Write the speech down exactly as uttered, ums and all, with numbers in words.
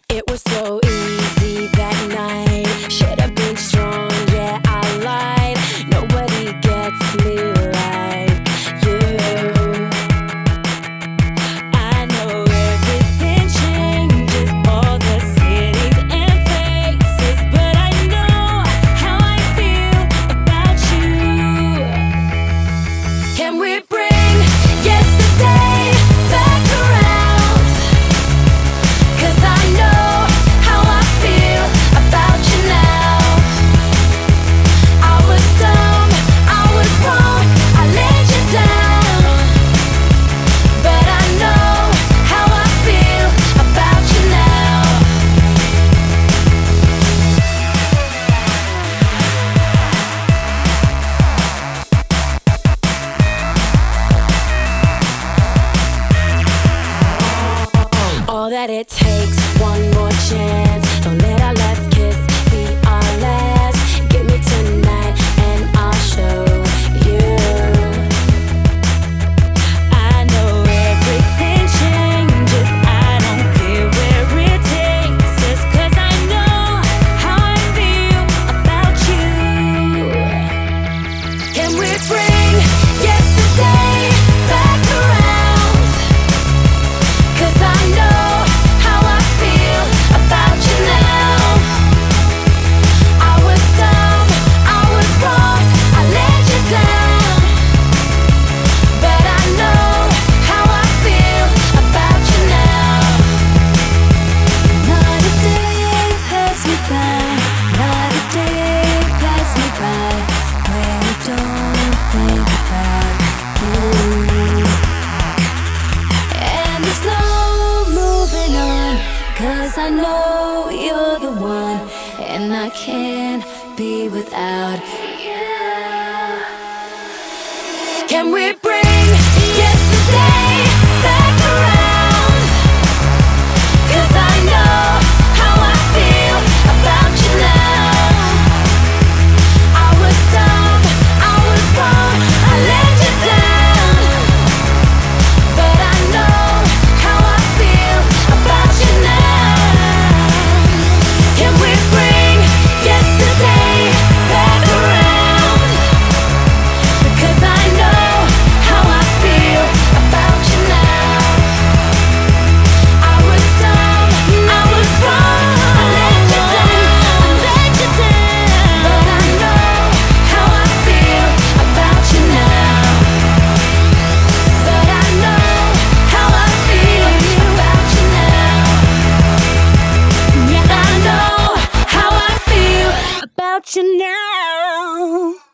It was so easy that night. Should have been strong, yeah, I lied. Nobody gets me like you. I know everything changes, all the cities and faces, but I know how I feel about you. Can we bring yesterday back around? 'Cause I know how I feel about you now. I was dumb, I was wrong, I let you down, but I know how I feel about you now. All that it takes, one more chance. Don't let our last kiss be our last. Give me tonight and I'll show you. I know everything changes, I don't care where it takes us, 'cause I know how I feel about you. Can we bring yesterday back around? 'Cause I know how I feel about you now. I was dumb, I was wrong, I let you down, but I know how I feel about you now. Not a day pass me by, not a day pass me by when I don't think about you. And there's no moving on, 'cause I know you're the one, and I can't be without you. Can we bring yesterday back around? 'Cause I know how I feel about you now. I was dumb, I was wrong, I let you down, but I know how I feel about you now. Can we bring yesterday back around? Because I know how I feel about you now. I was dumb, I was wrong, I let you down, I let you down, but I know how I feel about you now. But I know how I feel about you now. Yeah, I know how I feel about you now.